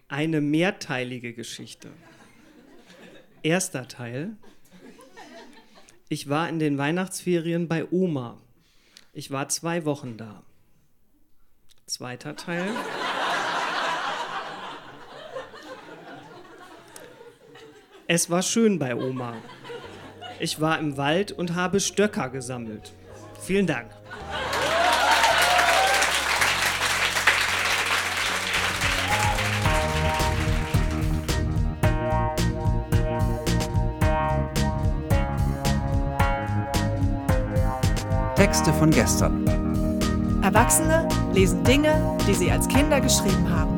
Eine mehrteilige Geschichte. Erster Teil. Ich war in den Weihnachtsferien bei Oma. Ich war 2 Wochen da. Zweiter Teil. Es war schön bei Oma. Ich war im Wald und habe Stöcker gesammelt. Vielen Dank. Texte von gestern. Erwachsene lesen Dinge, die sie als Kinder geschrieben haben.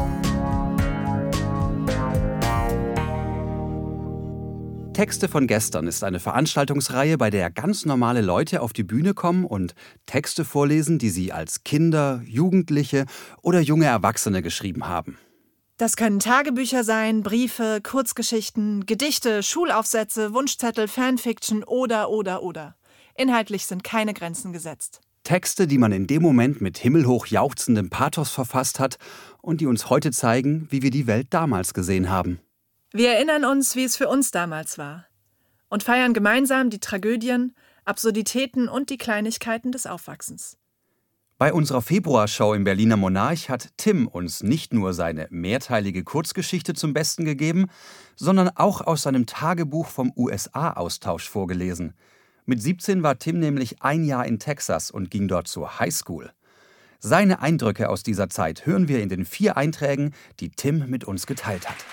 Texte von gestern ist eine Veranstaltungsreihe, bei der ganz normale Leute auf die Bühne kommen und Texte vorlesen, die sie als Kinder, Jugendliche oder junge Erwachsene geschrieben haben. Das können Tagebücher sein, Briefe, Kurzgeschichten, Gedichte, Schulaufsätze, Wunschzettel, Fanfiction oder. Inhaltlich sind keine Grenzen gesetzt. Texte, die man in dem Moment mit himmelhoch jauchzendem Pathos verfasst hat und die uns heute zeigen, wie wir die Welt damals gesehen haben. Wir erinnern uns, wie es für uns damals war und feiern gemeinsam die Tragödien, Absurditäten und die Kleinigkeiten des Aufwachsens. Bei unserer Februarshow im Berliner Monarch hat Tim uns nicht nur seine mehrteilige Kurzgeschichte zum Besten gegeben, sondern auch aus seinem Tagebuch vom USA-Austausch vorgelesen. Mit 17 war Tim nämlich 1 Jahr in Texas und ging dort zur Highschool. Seine Eindrücke aus dieser Zeit hören wir in den 4 Einträgen, die Tim mit uns geteilt hat.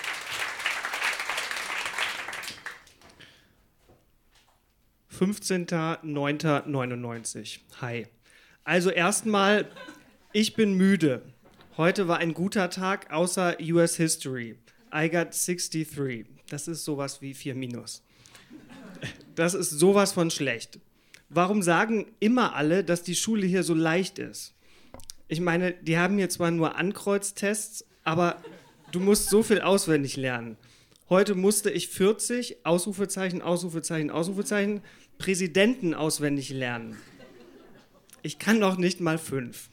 15.09.99. Hi. Also erstmal, ich bin müde. Heute war ein guter Tag, außer US History. I got 63. Das ist sowas wie 4-. Das ist sowas von schlecht. Warum sagen immer alle, dass die Schule hier so leicht ist? Ich meine, die haben hier zwar nur Ankreuztests, aber du musst so viel auswendig lernen. Heute musste ich 40, Ausrufezeichen, Ausrufezeichen, Ausrufezeichen, Präsidenten auswendig lernen. Ich kann noch nicht mal 5.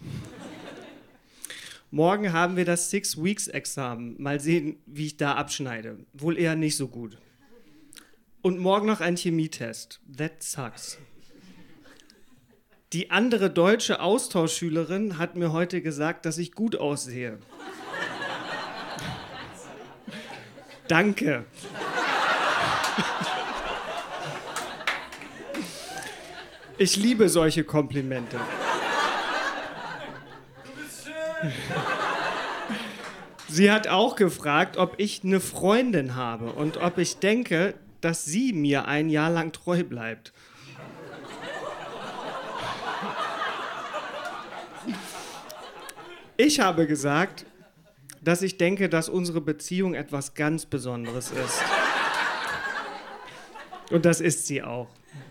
Morgen haben wir das 6-Weeks-Examen. Mal sehen, wie ich da abschneide. Wohl eher nicht so gut. Und morgen noch ein Chemietest. That sucks. Die andere deutsche Austauschschülerin hat mir heute gesagt, dass ich gut aussehe. Danke. Ich liebe solche Komplimente. Sie hat auch gefragt, ob ich eine Freundin habe und ob ich denke, dass sie mir 1 Jahr lang treu bleibt. Ich habe gesagt, dass ich denke, dass unsere Beziehung etwas ganz Besonderes ist. Und das ist sie auch.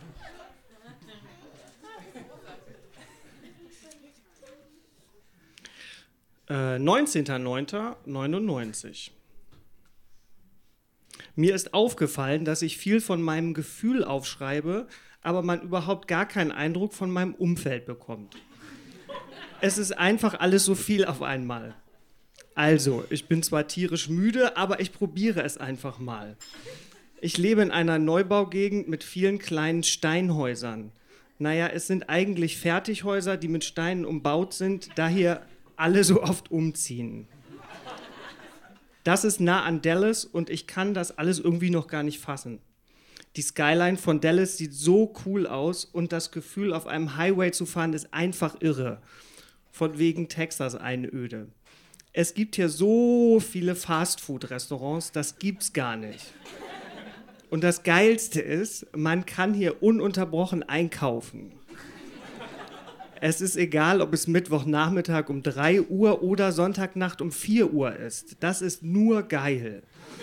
Äh, 19.09.99. Mir ist aufgefallen, dass ich viel von meinem Gefühl aufschreibe, aber man überhaupt gar keinen Eindruck von meinem Umfeld bekommt. Es ist einfach alles so viel auf einmal. Also, ich bin zwar tierisch müde, aber ich probiere es einfach mal. Ich lebe in einer Neubaugegend mit vielen kleinen Steinhäusern. Naja, es sind eigentlich Fertighäuser, die mit Steinen umbaut sind, da hier alle so oft umziehen. Das ist nah an Dallas und ich kann das alles irgendwie noch gar nicht fassen. Die Skyline von Dallas sieht so cool aus und das Gefühl, auf einem Highway zu fahren, ist einfach irre. Von wegen Texas-Einöde. Es gibt hier so viele Fastfood-Restaurants, das gibt's gar nicht. Und das Geilste ist, man kann hier ununterbrochen einkaufen. Es ist egal, ob es Mittwochnachmittag um 3 Uhr oder Sonntagnacht um 4 Uhr ist. Das ist nur geil.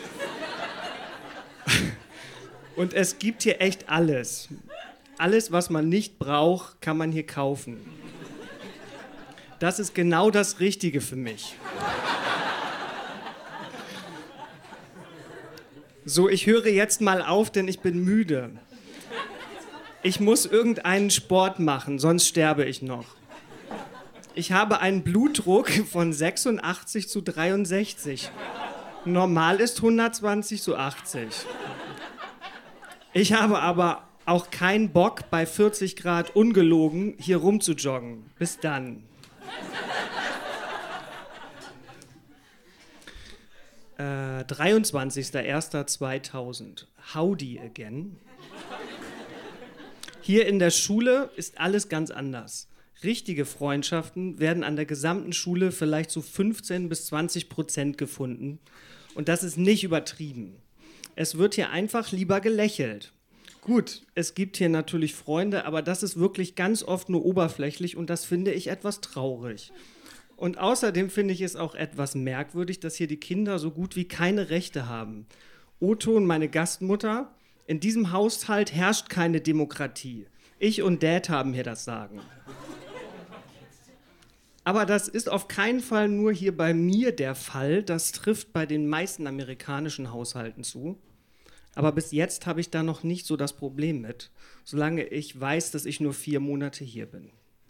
Und es gibt hier echt alles. Alles, was man nicht braucht, kann man hier kaufen. Das ist genau das Richtige für mich. So, ich höre jetzt mal auf, denn ich bin müde. Ich muss irgendeinen Sport machen, sonst sterbe ich noch. Ich habe einen Blutdruck von 86/63. Normal ist 120/80. Ich habe aber auch keinen Bock, bei 40 Grad ungelogen hier rumzujoggen. Bis dann. 23.01.2000. Howdy again. Hier in der Schule ist alles ganz anders. Richtige Freundschaften werden an der gesamten Schule vielleicht zu 15-20% gefunden. Und das ist nicht übertrieben. Es wird hier einfach lieber gelächelt. Gut, es gibt hier natürlich Freunde, aber das ist wirklich ganz oft nur oberflächlich und das finde ich etwas traurig. Und außerdem finde ich es auch etwas merkwürdig, dass hier die Kinder so gut wie keine Rechte haben. Otto und meine Gastmutter, in diesem Haushalt herrscht keine Demokratie. Ich und Dad haben hier das Sagen. Aber das ist auf keinen Fall nur hier bei mir der Fall. Das trifft bei den meisten amerikanischen Haushalten zu. Aber bis jetzt habe ich da noch nicht so das Problem mit, solange ich weiß, dass ich nur 4 Monate hier bin.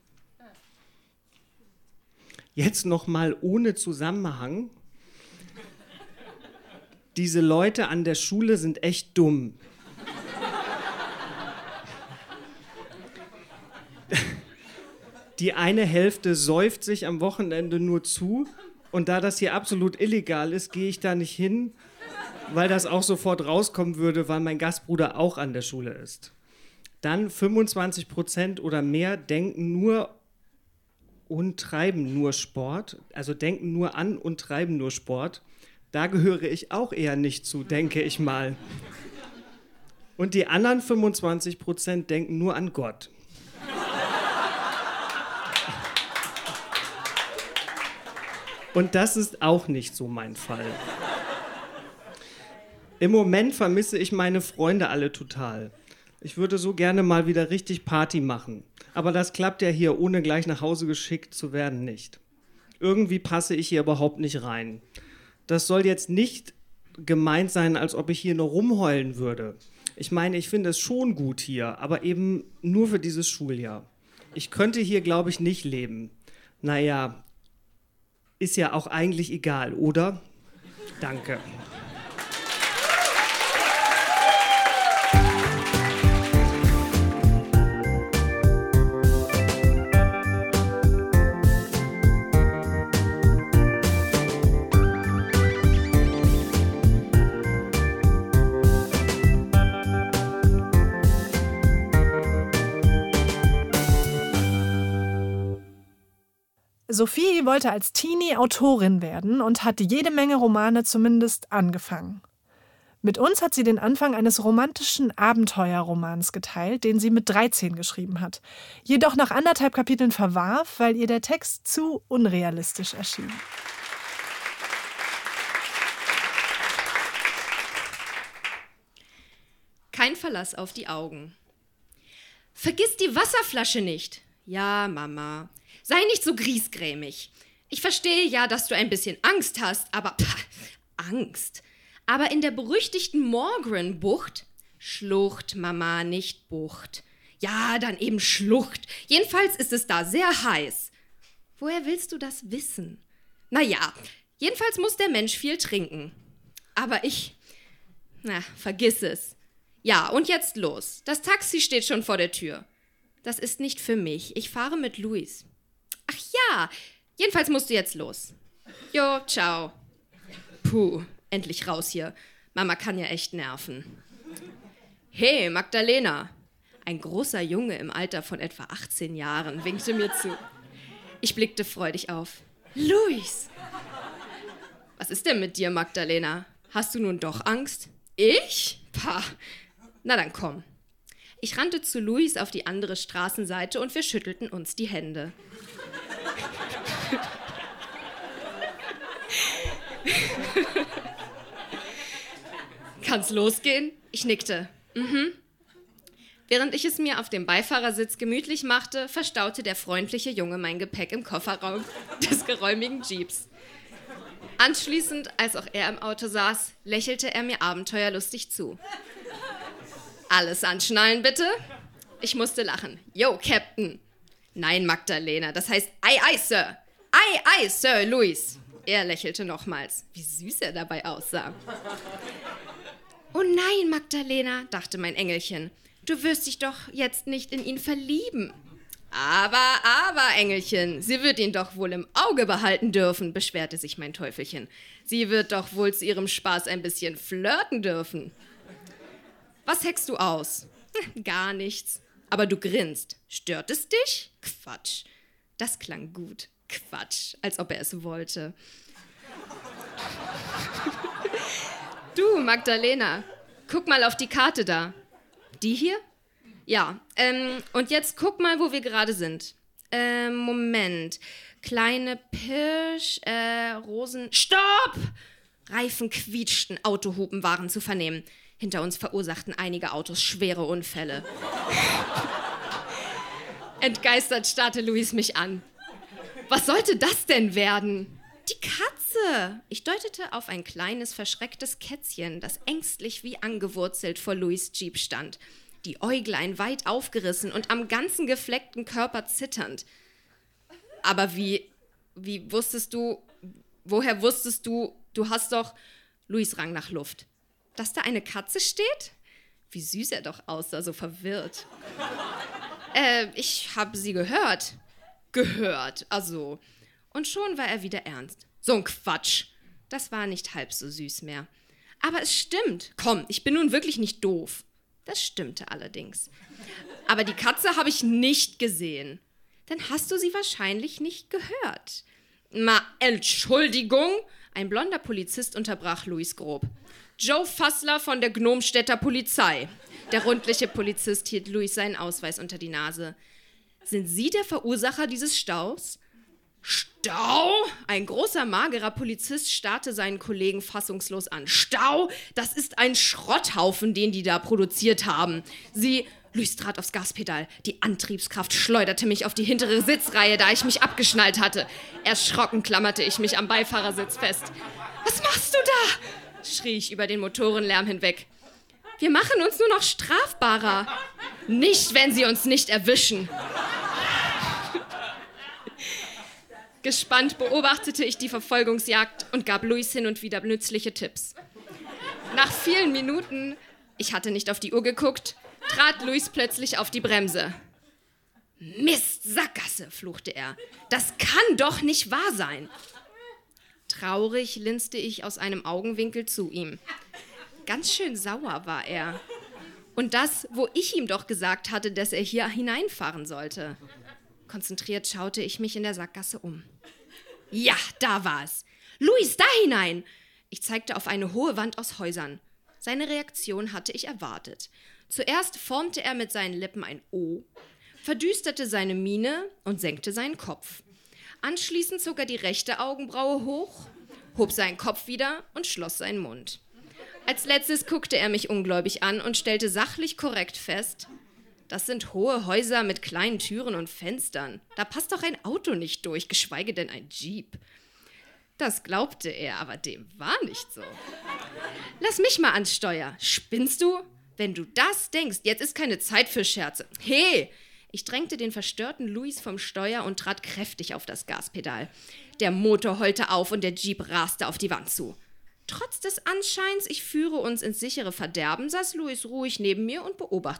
Jetzt noch mal ohne Zusammenhang. Diese Leute an der Schule sind echt dumm. Die eine Hälfte säuft sich am Wochenende nur zu und da das hier absolut illegal ist, gehe ich da nicht hin, weil das auch sofort rauskommen würde, weil mein Gastbruder auch an der Schule ist. Dann 25% oder mehr denken nur und treiben nur Sport, also denken nur an und treiben nur Sport. Da gehöre ich auch eher nicht zu, denke ich mal. Und die anderen 25% denken nur an Gott. Und das ist auch nicht so mein Fall. Im Moment vermisse ich meine Freunde alle total. Ich würde so gerne mal wieder richtig Party machen. Aber das klappt ja hier, ohne gleich nach Hause geschickt zu werden, nicht. Irgendwie passe ich hier überhaupt nicht rein. Das soll jetzt nicht gemeint sein, als ob ich hier nur rumheulen würde. Ich meine, ich finde es schon gut hier, aber eben nur für dieses Schuljahr. Ich könnte hier, glaube ich, nicht leben. Naja, ist ja auch eigentlich egal, oder? Danke. Sophie wollte als Teenie Autorin werden und hat jede Menge Romane zumindest angefangen. Mit uns hat sie den Anfang eines romantischen Abenteuerromans geteilt, den sie mit 13 geschrieben hat. Jedoch nach 1,5 Kapiteln verwarf, weil ihr der Text zu unrealistisch erschien. Kein Verlass auf die Augen. Vergiss die Wasserflasche nicht. Ja, Mama. Sei nicht so griesgrämig. Ich verstehe ja, dass du ein bisschen Angst hast, aber Angst. Aber in der berüchtigten Morgren-Bucht, Schlucht, Mama, nicht Bucht. Ja, dann eben Schlucht. Jedenfalls ist es da sehr heiß. Woher willst du das wissen? Naja, jedenfalls muss der Mensch viel trinken. Aber vergiss es. Ja, und jetzt los. Das Taxi steht schon vor der Tür. Das ist nicht für mich. Ich fahre mit Luis. Ach ja, jedenfalls musst du jetzt los. Jo, ciao. Puh, endlich raus hier. Mama kann ja echt nerven. Hey, Magdalena. Ein großer Junge im Alter von etwa 18 Jahren winkte mir zu. Ich blickte freudig auf. Luis! Was ist denn mit dir, Magdalena? Hast du nun doch Angst? Ich? Pah. Na dann komm. Ich rannte zu Luis auf die andere Straßenseite und wir schüttelten uns die Hände. Kann's losgehen? Ich nickte. Während ich es mir auf dem Beifahrersitz gemütlich machte, verstaute der freundliche Junge mein Gepäck im Kofferraum des geräumigen Jeeps. Anschließend, als auch er im Auto saß, lächelte er mir abenteuerlustig zu. Alles anschnallen, bitte? Ich musste lachen. Yo, Captain. Nein, Magdalena, das heißt Ei, ei, Sir. Ei, ei, Sir Louis. Er lächelte nochmals. Wie süß er dabei aussah. Oh nein, Magdalena, dachte mein Engelchen. Du wirst dich doch jetzt nicht in ihn verlieben. Aber, Engelchen, sie wird ihn doch wohl im Auge behalten dürfen, beschwerte sich mein Teufelchen. Sie wird doch wohl zu ihrem Spaß ein bisschen flirten dürfen. Was heckst du aus? Gar nichts. Aber du grinst. Stört es dich? Quatsch. Das klang gut. Quatsch, als ob er es wollte. Du, Magdalena, guck mal auf die Karte da. Die hier? Ja, und jetzt guck mal, wo wir gerade sind. Moment. Kleine Pirsch, Rosen... Stopp! Reifen quietschten, Autohupen waren zu vernehmen. Hinter uns verursachten einige Autos schwere Unfälle. Entgeistert starrte Louis mich an. Was sollte das denn werden? Die Katze! Ich deutete auf ein kleines, verschrecktes Kätzchen, das ängstlich wie angewurzelt vor Louis' Jeep stand. Die Äuglein weit aufgerissen und am ganzen gefleckten Körper zitternd. Aber woher wusstest du, du hast doch... Louis rang nach Luft. Dass da eine Katze steht? Wie süß er doch aussah, so verwirrt. Ich habe sie gehört. Gehört, also. Und schon war er wieder ernst. So ein Quatsch. Das war nicht halb so süß mehr. Aber es stimmt. Komm, ich bin nun wirklich nicht doof. Das stimmte allerdings. Aber die Katze habe ich nicht gesehen. Dann hast du sie wahrscheinlich nicht gehört. Entschuldigung? Ein blonder Polizist unterbrach Louis grob. Joe Fassler von der Gnomstädter Polizei. Der rundliche Polizist hielt Louis seinen Ausweis unter die Nase. Sind Sie der Verursacher dieses Staus? Stau? Ein großer, magerer Polizist starrte seinen Kollegen fassungslos an. Stau? Das ist ein Schrotthaufen, den die da produziert haben. Louis trat aufs Gaspedal. Die Antriebskraft schleuderte mich auf die hintere Sitzreihe, da ich mich abgeschnallt hatte. Erschrocken klammerte ich mich am Beifahrersitz fest. Was machst du da? Schrie ich über den Motorenlärm hinweg. Wir machen uns nur noch strafbarer. Nicht, wenn sie uns nicht erwischen. Gespannt beobachtete ich die Verfolgungsjagd und gab Louis hin und wieder nützliche Tipps. Nach vielen Minuten, ich hatte nicht auf die Uhr geguckt, trat Louis plötzlich auf die Bremse. Mist, Sackgasse, fluchte er. Das kann doch nicht wahr sein. Traurig linste ich aus einem Augenwinkel zu ihm. Ganz schön sauer war er. Und das, wo ich ihm doch gesagt hatte, dass er hier hineinfahren sollte. Konzentriert schaute ich mich in der Sackgasse um. Ja, da war es. Louis, da hinein! Ich zeigte auf eine hohe Wand aus Häusern. Seine Reaktion hatte ich erwartet. Zuerst formte er mit seinen Lippen ein O, verdüsterte seine Miene und senkte seinen Kopf. Anschließend zog er die rechte Augenbraue hoch, hob seinen Kopf wieder und schloss seinen Mund. Als letztes guckte er mich ungläubig an und stellte sachlich korrekt fest, das sind hohe Häuser mit kleinen Türen und Fenstern. Da passt doch ein Auto nicht durch, geschweige denn ein Jeep. Das glaubte er, aber dem war nicht so. Lass mich mal ans Steuer. Spinnst du? Wenn du das denkst, jetzt ist keine Zeit für Scherze. Hey! Ich drängte den verstörten Louis vom Steuer und trat kräftig auf das Gaspedal. Der Motor heulte auf und der Jeep raste auf die Wand zu. Trotz des Anscheins, ich führe uns ins sichere Verderben, saß Louis ruhig neben mir und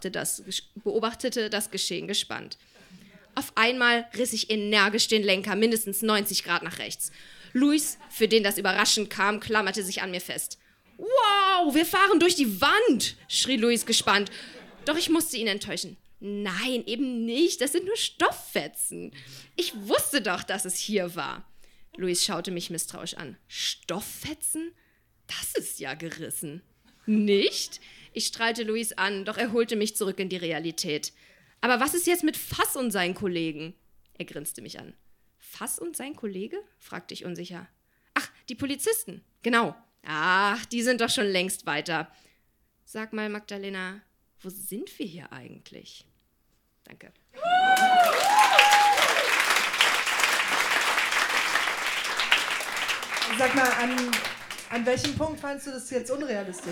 beobachtete das Geschehen gespannt. Auf einmal riss ich energisch den Lenker mindestens 90 Grad nach rechts. Louis, für den das überraschend kam, klammerte sich an mir fest. »Wow, wir fahren durch die Wand«, schrie Louis gespannt. Doch ich musste ihn enttäuschen. »Nein, eben nicht, das sind nur Stofffetzen. Ich wusste doch, dass es hier war.« Louis schaute mich misstrauisch an. »Stofffetzen? Das ist ja gerissen.« »Nicht?« Ich strahlte Louis an, doch er holte mich zurück in die Realität. »Aber was ist jetzt mit Fass und seinen Kollegen?« Er grinste mich an. »Fass und sein Kollege?« fragte ich unsicher. »Ach, die Polizisten. Genau. Ach, die sind doch schon längst weiter. Sag mal, Magdalena, wo sind wir hier eigentlich?« Danke. Sag mal, an welchem Punkt fandst du das jetzt unrealistisch?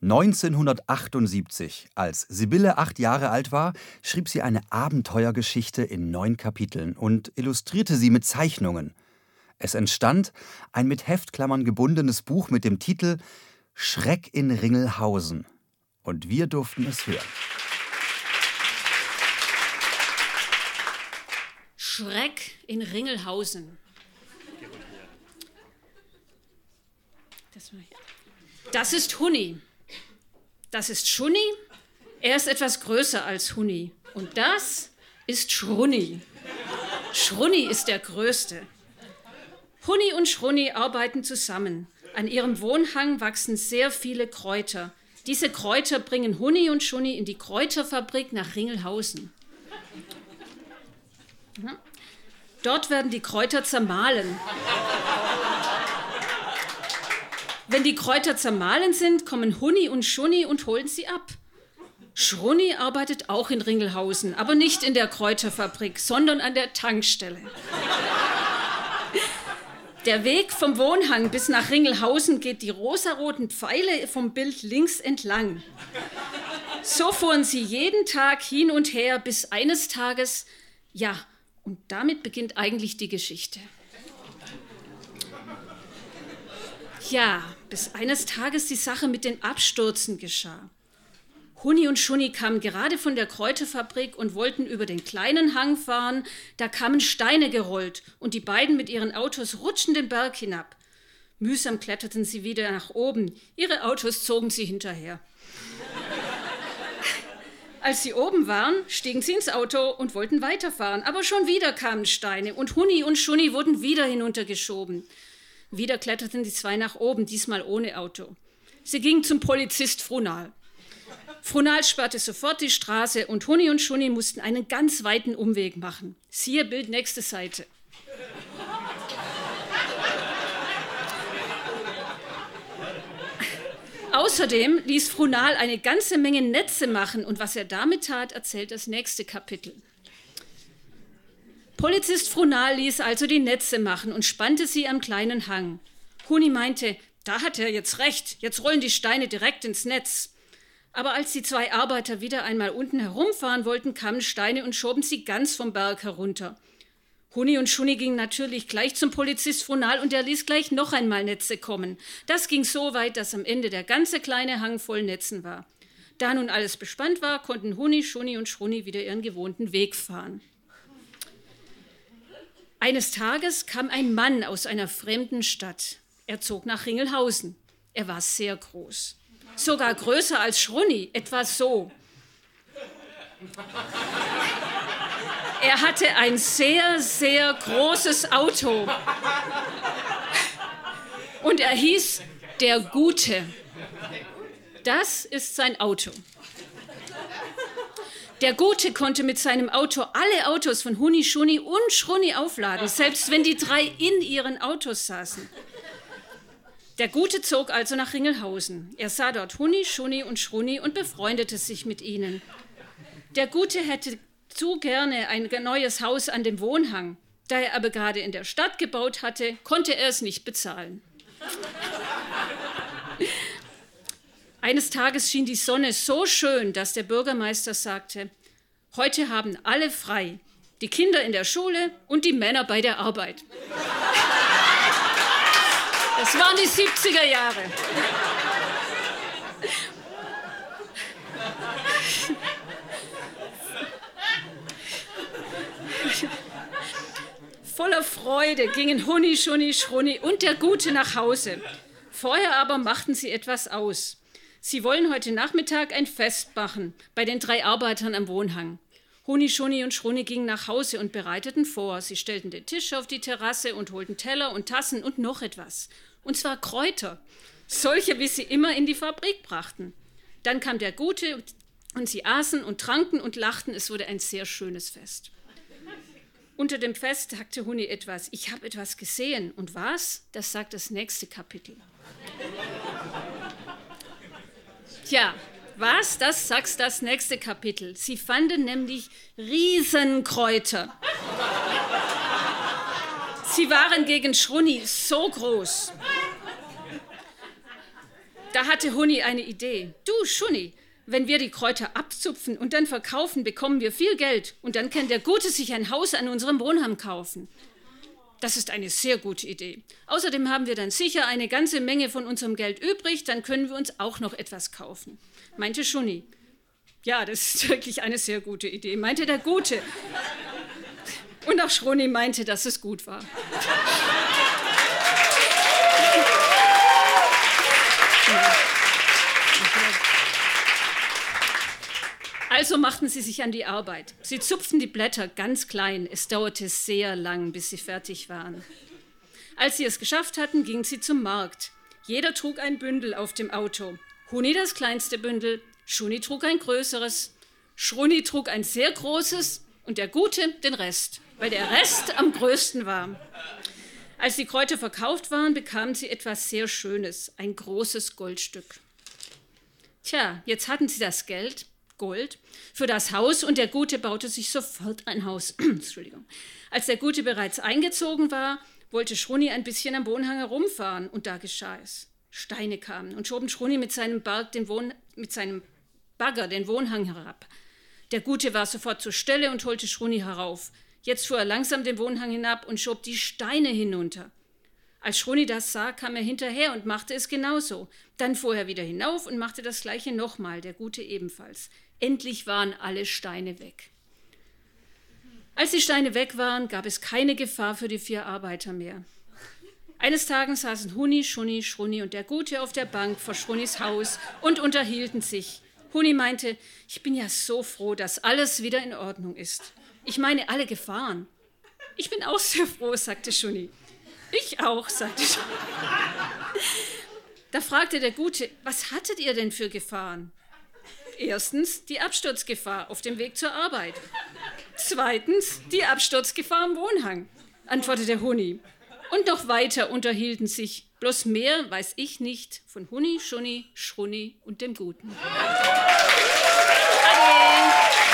1978, als Sibylle 8 Jahre alt war, schrieb sie eine Abenteuergeschichte in 9 Kapiteln und illustrierte sie mit Zeichnungen. Es entstand ein mit Heftklammern gebundenes Buch mit dem Titel »Schreck in Ringelhausen«. Und wir durften es hören. Schreck in Ringelhausen. Das ist Hunni. Das ist Schunni. Er ist etwas größer als Hunni. Und das ist Schrunni. Schrunni ist der Größte. Hunni und Schrunni arbeiten zusammen. An ihrem Wohnhang wachsen sehr viele Kräuter. Diese Kräuter bringen Hunni und Schrunni in die Kräuterfabrik nach Ringelhausen. Dort werden die Kräuter zermahlen. Wenn die Kräuter zermahlen sind, kommen Hunni und Schrunni und holen sie ab. Schrunni arbeitet auch in Ringelhausen, aber nicht in der Kräuterfabrik, sondern an der Tankstelle. Der Weg vom Wohnhang bis nach Ringelhausen geht die rosaroten Pfeile vom Bild links entlang. So fuhren sie jeden Tag hin und her, bis eines Tages, ja, und damit beginnt eigentlich die Geschichte. Ja, bis eines Tages die Sache mit den Abstürzen geschah. Hunni und Schrunni kamen gerade von der Kräuterfabrik und wollten über den kleinen Hang fahren. Da kamen Steine gerollt und die beiden mit ihren Autos rutschten den Berg hinab. Mühsam kletterten sie wieder nach oben. Ihre Autos zogen sie hinterher. Als sie oben waren, stiegen sie ins Auto und wollten weiterfahren. Aber schon wieder kamen Steine und Hunni und Schrunni wurden wieder hinuntergeschoben. Wieder kletterten die zwei nach oben, diesmal ohne Auto. Sie gingen zum Polizist Frunal. Frunal sperrte sofort die Straße und Hunni und Schrunni mussten einen ganz weiten Umweg machen. Siehe Bild, nächste Seite. Außerdem ließ Frunal eine ganze Menge Netze machen und was er damit tat, erzählt das nächste Kapitel. Polizist Frunal ließ also die Netze machen und spannte sie am kleinen Hang. Hunni meinte, da hat er jetzt recht, jetzt rollen die Steine direkt ins Netz. Aber als die zwei Arbeiter wieder einmal unten herumfahren wollten, kamen Steine und schoben sie ganz vom Berg herunter. Hunni und Schrunni gingen natürlich gleich zum Polizist Frunal und der ließ gleich noch einmal Netze kommen. Das ging so weit, dass am Ende der ganze kleine Hang voll Netzen war. Da nun alles bespannt war, konnten Hunni, Schrunni und Schrunni wieder ihren gewohnten Weg fahren. Eines Tages kam ein Mann aus einer fremden Stadt. Er zog nach Ringelhausen. Er war sehr groß. Sogar größer als Schrunni, etwa so. Er hatte ein sehr, sehr großes Auto. Und er hieß der Gute. Das ist sein Auto. Der Gute konnte mit seinem Auto alle Autos von Hunni, Schrunni und Schrunni aufladen, selbst wenn die drei in ihren Autos saßen. Der Gute zog also nach Ringelhausen. Er sah dort Hunni, Schrunni und Schrunni und befreundete sich mit ihnen. Der Gute hätte zu gerne ein neues Haus an dem Wohnhang. Da er aber gerade in der Stadt gebaut hatte, konnte er es nicht bezahlen. Eines Tages schien die Sonne so schön, dass der Bürgermeister sagte, heute haben alle frei, die Kinder in der Schule und die Männer bei der Arbeit. Das waren die 70er Jahre. Voller Freude gingen Hunni, Schrunni, Schrunni und der Gute nach Hause. Vorher aber machten sie etwas aus. Sie wollen heute Nachmittag ein Fest machen bei den drei Arbeitern am Wohnhang. Hunni, Schrunni und Schrunni gingen nach Hause und bereiteten vor. Sie stellten den Tisch auf die Terrasse und holten Teller und Tassen und noch etwas. Und zwar Kräuter, solche, wie sie immer in die Fabrik brachten. Dann kam der Gute und sie aßen und tranken und lachten. Es wurde ein sehr schönes Fest. Unter dem Fest sagte Hunni etwas. Ich habe etwas gesehen. Und was? Das sagt das nächste Kapitel. Tja, was? Das sagt das nächste Kapitel. Sie fanden nämlich Riesenkräuter. Sie waren gegen Schrunni so groß. Da hatte Huni eine Idee. Du, Schuni, wenn wir die Kräuter abzupfen und dann verkaufen, bekommen wir viel Geld. Und dann kann der Gute sich ein Haus an unserem Wohnheim kaufen. Das ist eine sehr gute Idee. Außerdem haben wir dann sicher eine ganze Menge von unserem Geld übrig, dann können wir uns auch noch etwas kaufen, meinte Schuni. Ja, das ist wirklich eine sehr gute Idee, meinte der Gute. Und auch Schroni meinte, dass es gut war. Also machten sie sich an die Arbeit. Sie zupften die Blätter ganz klein. Es dauerte sehr lang, bis sie fertig waren. Als sie es geschafft hatten, gingen sie zum Markt. Jeder trug ein Bündel auf dem Auto. Huni das kleinste Bündel, Schuni trug ein größeres, Schruni trug ein sehr großes und der Gute den Rest, weil der Rest am größten war. Als die Kräuter verkauft waren, bekamen sie etwas sehr Schönes, ein großes Goldstück. Tja, jetzt hatten sie das Geld, Gold, für das Haus und der Gute baute sich sofort ein Haus. Entschuldigung. Als der Gute bereits eingezogen war, wollte Schruni ein bisschen am Wohnhang herumfahren und da geschah es. Steine kamen und schoben Schruni mit seinem Bagger den Wohnhang herab. Der Gute war sofort zur Stelle und holte Schruni herauf. Jetzt fuhr er langsam den Wohnhang hinab und schob die Steine hinunter. Als Schruni das sah, kam er hinterher und machte es genauso. Dann fuhr er wieder hinauf und machte das Gleiche nochmal, der Gute ebenfalls. Endlich waren alle Steine weg. Als die Steine weg waren, gab es keine Gefahr für die 4 Arbeiter mehr. Eines Tages saßen Huni, Schuni, Schruni und der Gute auf der Bank vor Schrunis Haus und unterhielten sich. Huni meinte, ich bin ja so froh, dass alles wieder in Ordnung ist. Ich meine alle Gefahren. Ich bin auch sehr froh, sagte Schuni. Ich auch, sagte Schuni. Da fragte der Gute, was hattet ihr denn für Gefahren? Erstens die Absturzgefahr auf dem Weg zur Arbeit. Zweitens die Absturzgefahr am Wohnhang, antwortete Huni. Und noch weiter unterhielten sich, bloß mehr weiß ich nicht, von Huni, Schuni, Schruni und dem Guten. Ade.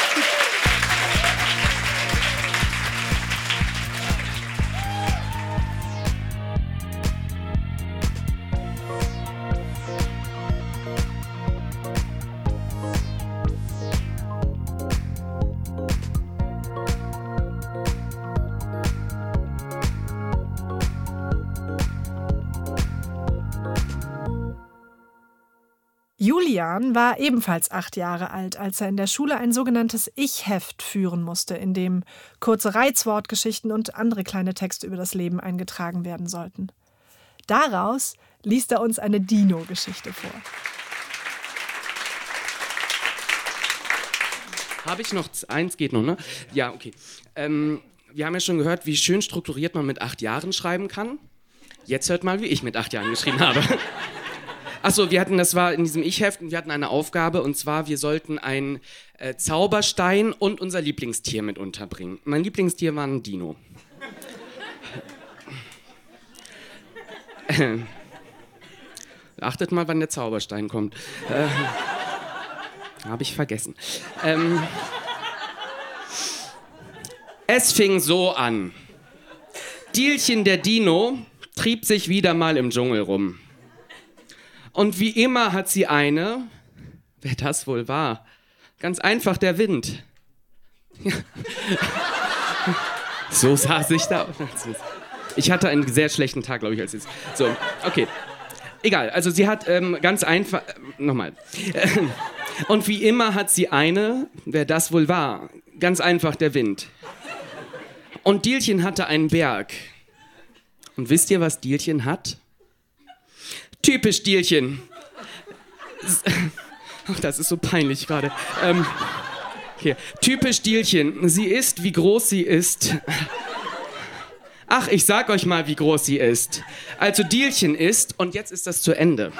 Julian war ebenfalls 8 Jahre alt, als er in der Schule ein sogenanntes Ich-Heft führen musste, in dem kurze Reizwortgeschichten und andere kleine Texte über das Leben eingetragen werden sollten. Daraus liest er uns eine Dino-Geschichte vor. Habe ich noch eins? Geht noch, ne? Ja, okay. Wir haben ja schon gehört, wie schön strukturiert man mit 8 Jahren schreiben kann. Jetzt hört mal, wie ich mit 8 Jahren geschrieben habe. Achso, das war in diesem Ich-Heft, und wir hatten eine Aufgabe, und zwar, wir sollten einen Zauberstein und unser Lieblingstier mit unterbringen. Mein Lieblingstier war ein Dino. Achtet mal, wann der Zauberstein kommt. Habe ich vergessen. Es fing so an. Dielchen der Dino trieb sich wieder mal im Dschungel rum. Und wie immer hat sie eine, wer das wohl war, ganz einfach der Wind. Ja. So saß ich da. Ich hatte einen sehr schlechten Tag, glaube ich, als jetzt. So, okay. Egal, also sie hat ganz einfach, nochmal. Und wie immer hat sie eine, wer das wohl war, ganz einfach der Wind. Und Dielchen hatte einen Berg. Und wisst ihr, was Dielchen hat? Typisch Dielchen. Ach, das ist so peinlich gerade. Hier. Typisch Dielchen. Sie ist, wie groß sie ist. Ach, ich sag euch mal, wie groß sie ist. Also Dielchen ist, und jetzt ist das zu Ende.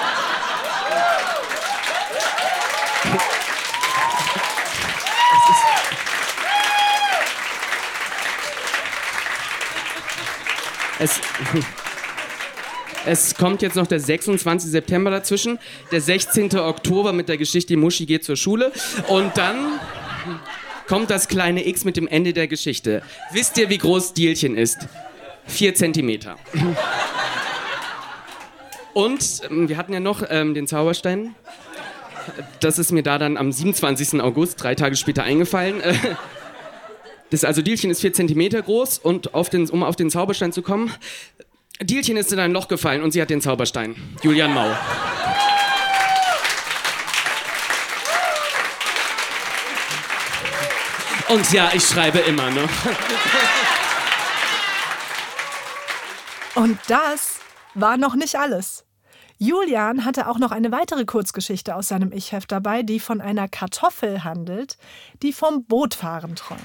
Es kommt jetzt noch der 26. September dazwischen, der 16. Oktober mit der Geschichte Muschi geht zur Schule und dann kommt das kleine X mit dem Ende der Geschichte. Wisst ihr, wie groß Dielchen ist? 4 Zentimeter. Und wir hatten ja noch den Zauberstein. Das ist mir da dann am 27. August, 3 Tage später, eingefallen. Das Dielchen ist 4 Zentimeter groß und um auf den Zauberstein zu kommen, Dielchen ist in ein Loch gefallen und sie hat den Zauberstein. Julian Mau. Und ja, ich schreibe immer noch. Und das war noch nicht alles. Julian hatte auch noch eine weitere Kurzgeschichte aus seinem Ich-Heft dabei, die von einer Kartoffel handelt, die vom Bootfahren träumt.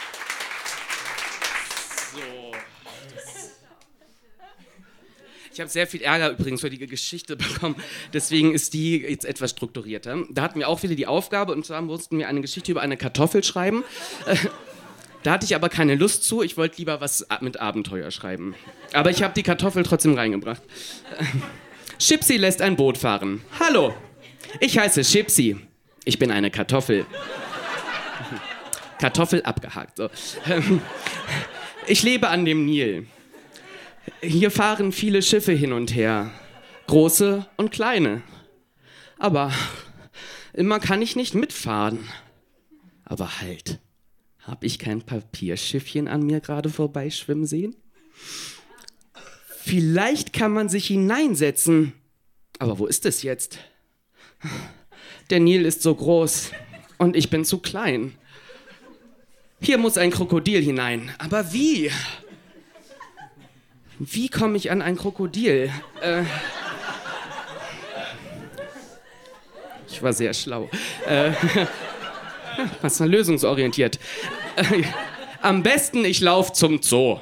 Ich habe sehr viel Ärger übrigens für die Geschichte bekommen, deswegen ist die jetzt etwas strukturierter. Da hatten wir auch wieder die Aufgabe, und zwar mussten wir eine Geschichte über eine Kartoffel schreiben. Da hatte ich aber keine Lust zu, ich wollte lieber was mit Abenteuer schreiben. Aber ich habe die Kartoffel trotzdem reingebracht. Chipsy lässt ein Boot fahren. Hallo, ich heiße Chipsy. Ich bin eine Kartoffel. Kartoffel abgehakt. So. Ich lebe an dem Nil. Hier fahren viele Schiffe hin und her, große und kleine. Aber immer kann ich nicht mitfahren. Aber halt, hab ich kein Papierschiffchen an mir gerade vorbeischwimmen sehen? Vielleicht kann man sich hineinsetzen. Aber wo ist es jetzt? Der Nil ist so groß und ich bin zu klein. Hier muss ein Krokodil hinein. Aber wie? Wie komme ich an ein Krokodil? Ich war sehr schlau. Was war lösungsorientiert? Am besten, ich laufe zum Zoo.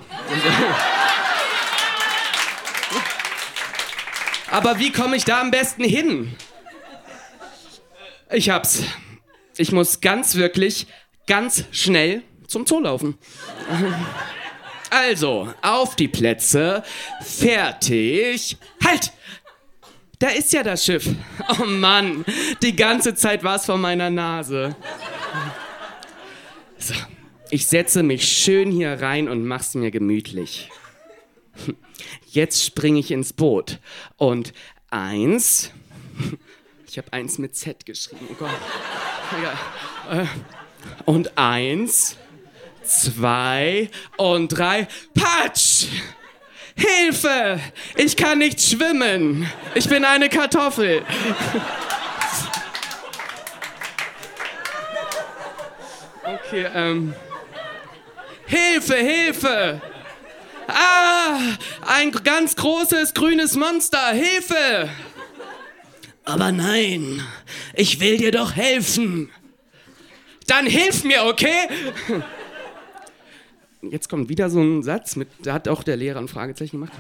Aber wie komme ich da am besten hin? Ich hab's. Ich muss ganz schnell zum Zoo laufen. Also, auf die Plätze, fertig, halt! Da ist ja das Schiff. Oh Mann, die ganze Zeit war es vor meiner Nase. So, ich setze mich schön hier rein und mach's mir gemütlich. Jetzt springe ich ins Boot. Und 1, ich habe 1 mit Z geschrieben, oh Gott. Ja. Und 1, 2 und 3, Patsch! Hilfe! Ich kann nicht schwimmen! Ich bin eine Kartoffel! Okay, Hilfe, Hilfe! Ah! Ein ganz großes grünes Monster! Hilfe! Aber nein! Ich will dir doch helfen! Dann hilf mir, okay? Jetzt kommt wieder so ein Satz, da hat auch der Lehrer ein Fragezeichen gemacht.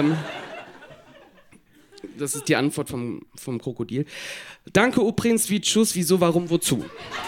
Das ist die Antwort vom Krokodil. Danke übrigens, wie, tschüss, wieso, warum, wozu.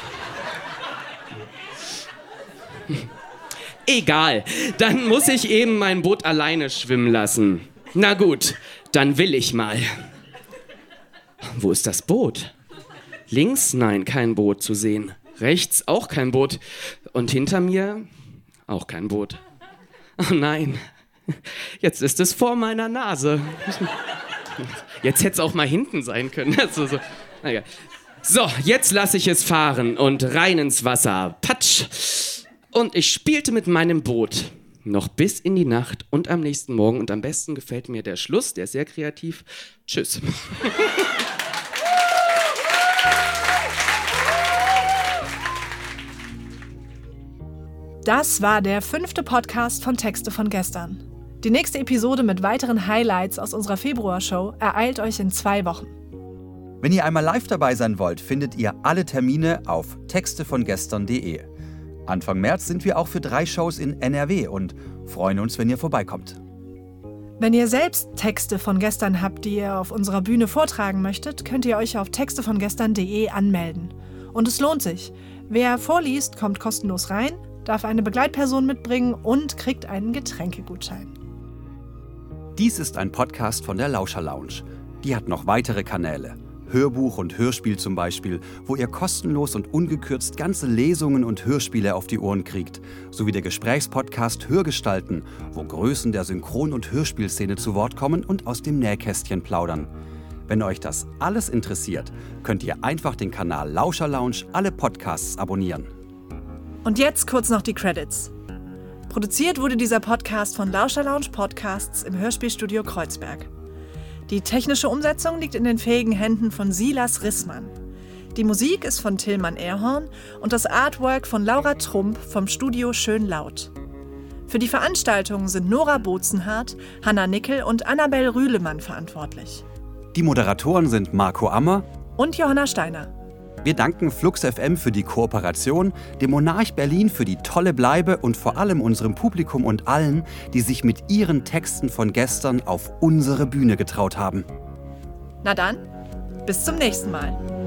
Egal, dann muss ich eben mein Boot alleine schwimmen lassen. Na gut, dann will ich mal. Wo ist das Boot? Links? Nein, kein Boot zu sehen. Rechts auch kein Boot. Und hinter mir auch kein Boot. Oh nein, jetzt ist es vor meiner Nase. Jetzt hätte es auch mal hinten sein können. So, jetzt lasse ich es fahren und rein ins Wasser. Patsch. Und ich spielte mit meinem Boot. Noch bis in die Nacht und am nächsten Morgen. Und am besten gefällt mir der Schluss, der ist sehr kreativ. Tschüss. Das war der 5. Podcast von Texte von gestern. Die nächste Episode mit weiteren Highlights aus unserer Februarshow ereilt euch in 2 Wochen. Wenn ihr einmal live dabei sein wollt, findet ihr alle Termine auf textevongestern.de. Anfang März sind wir auch für 3 Shows in NRW und freuen uns, wenn ihr vorbeikommt. Wenn ihr selbst Texte von gestern habt, die ihr auf unserer Bühne vortragen möchtet, könnt ihr euch auf textevongestern.de anmelden. Und es lohnt sich. Wer vorliest, kommt kostenlos rein, darf eine Begleitperson mitbringen und kriegt einen Getränkegutschein. Dies ist ein Podcast von der Lauscher Lounge. Die hat noch weitere Kanäle. Hörbuch und Hörspiel zum Beispiel, wo ihr kostenlos und ungekürzt ganze Lesungen und Hörspiele auf die Ohren kriegt, sowie der Gesprächspodcast Hörgestalten, wo Größen der Synchron- und Hörspielszene zu Wort kommen und aus dem Nähkästchen plaudern. Wenn euch das alles interessiert, könnt ihr einfach den Kanal Lauscher Lounge alle Podcasts abonnieren. Und jetzt kurz noch die Credits. Produziert wurde dieser Podcast von Lauscher Lounge Podcasts im Hörspielstudio Kreuzberg. Die technische Umsetzung liegt in den fähigen Händen von Silas Rissmann. Die Musik ist von Tillmann Erhorn und das Artwork von Laura Trump vom Studio Schön Laut. Für die Veranstaltung sind Nora Bozenhardt, Hanna Nickel und Annabel Rühlemann verantwortlich. Die Moderatoren sind Marco Ammer Und Johanna Steiner. Wir danken Flux FM für die Kooperation, dem Monarch Berlin für die tolle Bleibe und vor allem unserem Publikum und allen, die sich mit ihren Texten von gestern auf unsere Bühne getraut haben. Na dann, bis zum nächsten Mal.